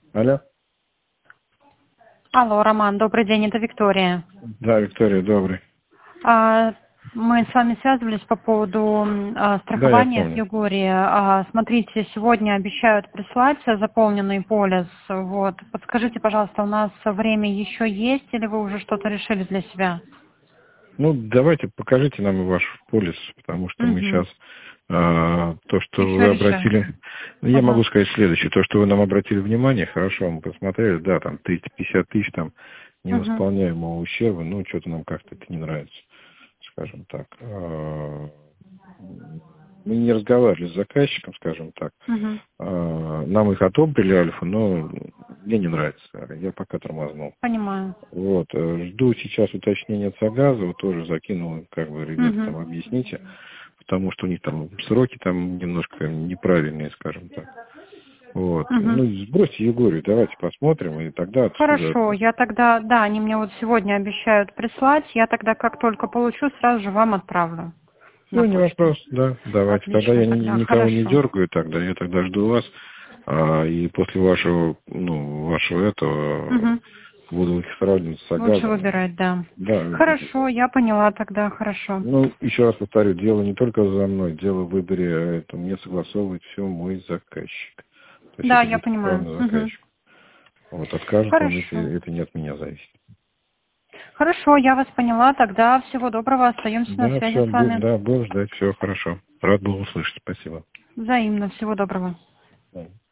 Алло. Алло, Роман, добрый день, это Виктория. Да, Виктория, добрый. Мы с вами связывались по поводу Да, я страхования в помню. Югории. Смотрите, сегодня обещают прислать заполненный полис. Вот. Подскажите, пожалуйста, у нас время еще есть или вы уже что-то решили для себя? Ну, давайте покажите нам ваш полис, потому что мы Угу. сейчас то, что Еще вы решаем. обратили... Я Ага. могу сказать следующее. То, что вы нам обратили внимание, хорошо, мы посмотрели, да, там 350 тысяч там Угу. невосполняемого ущерба, ну, что-то нам как-то это не нравится, скажем так. Мы не разговаривали с заказчиком, скажем так. Угу. Нам их отобрали, Альфа, но мне не нравится. Я пока тормознул. Понимаю. Вот, жду сейчас уточнения от Сагазова, тоже закинул, как бы, ребята, Угу. там, объясните, потому что у них там сроки там немножко неправильные, скажем так. Вот, Угу. ну, сбросьте Егорию, давайте посмотрим, и тогда отсюда Хорошо, это... я тогда, да, они мне вот сегодня обещают прислать, я тогда как только получу, сразу же вам отправлю на Ну, не почту. вопрос, да, давайте, тогда Отлично, я тогда никого не хорошо. дергаю, тогда я тогда жду вас, и после вашего, ну, вашего этого Угу. буду их сравнивать с Лучше Сагазом. выбирать, да. Да, Хорошо, я поняла тогда, хорошо. ну, еще раз повторю, дело не только за мной, дело в выборе, это мне согласовывает все мой заказчик. То есть Да, это я будет понимаю. исправный Угу. заказчик. Вот, откажет он, если Хорошо. это не от меня зависит. Хорошо, я вас поняла, тогда всего доброго, остаемся на Да, связи все, с вами. да, будем ждать, все хорошо. Рад был услышать, спасибо. Взаимно, всего доброго. Да.